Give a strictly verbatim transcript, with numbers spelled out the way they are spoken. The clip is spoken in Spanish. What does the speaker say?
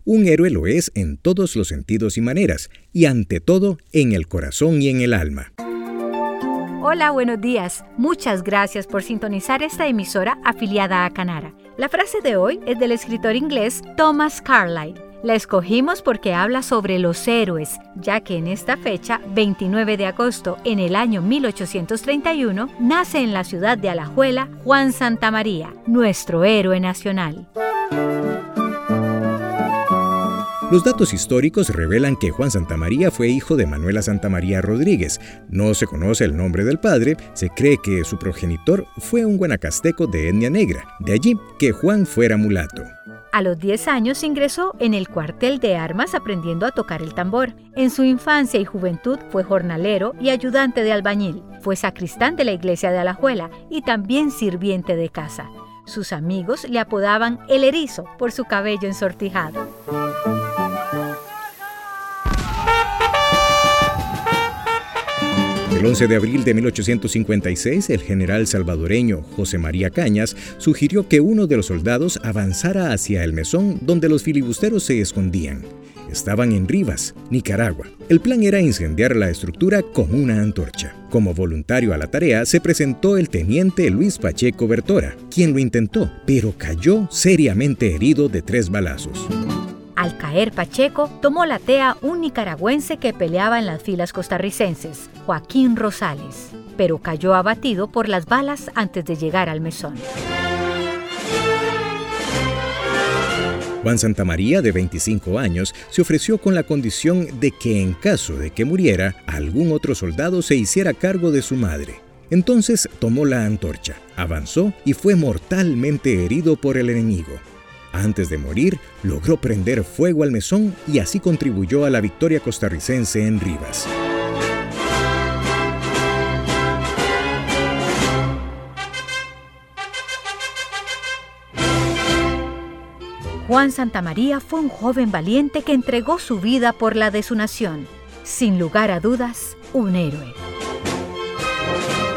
Un héroe lo es en todos los sentidos y maneras, y ante todo en el corazón y en el alma. Hola, buenos días. Muchas gracias por sintonizar esta emisora afiliada a Canara. La frase de hoy es del escritor inglés Thomas Carlyle. La escogimos porque habla sobre los héroes, ya que en esta fecha, veintinueve de agosto, en el año mil ochocientos treinta y uno, nace en la ciudad de Alajuela Juan Santamaría, nuestro héroe nacional. Los datos históricos revelan que Juan Santamaría fue hijo de Manuela Santamaría Rodríguez. No se conoce el nombre del padre, se cree que su progenitor fue un guanacasteco de etnia negra, de allí que Juan fuera mulato. A los diez años ingresó en el cuartel de armas aprendiendo a tocar el tambor. En su infancia y juventud fue jornalero y ayudante de albañil. Fue sacristán de la iglesia de Alajuela y también sirviente de casa. Sus amigos le apodaban el Erizo por su cabello ensortijado. El once de abril de mil ochocientos cincuenta y seis, el general salvadoreño José María Cañas sugirió que uno de los soldados avanzara hacia el mesón donde los filibusteros se escondían. Estaban en Rivas, Nicaragua. El plan era incendiar la estructura con una antorcha. Como voluntario a la tarea se presentó el teniente Luis Pacheco Bertora, quien lo intentó, pero cayó seriamente herido de tres balazos. Al caer Pacheco, tomó la tea un nicaragüense que peleaba en las filas costarricenses, Joaquín Rosales, pero cayó abatido por las balas antes de llegar al mesón. Juan Santamaría, de veinticinco años, se ofreció con la condición de que en caso de que muriera, algún otro soldado se hiciera cargo de su madre. Entonces tomó la antorcha, avanzó y fue mortalmente herido por el enemigo. Antes de morir, logró prender fuego al mesón y así contribuyó a la victoria costarricense en Rivas. Juan Santamaría fue un joven valiente que entregó su vida por la de su nación. Sin lugar a dudas, un héroe.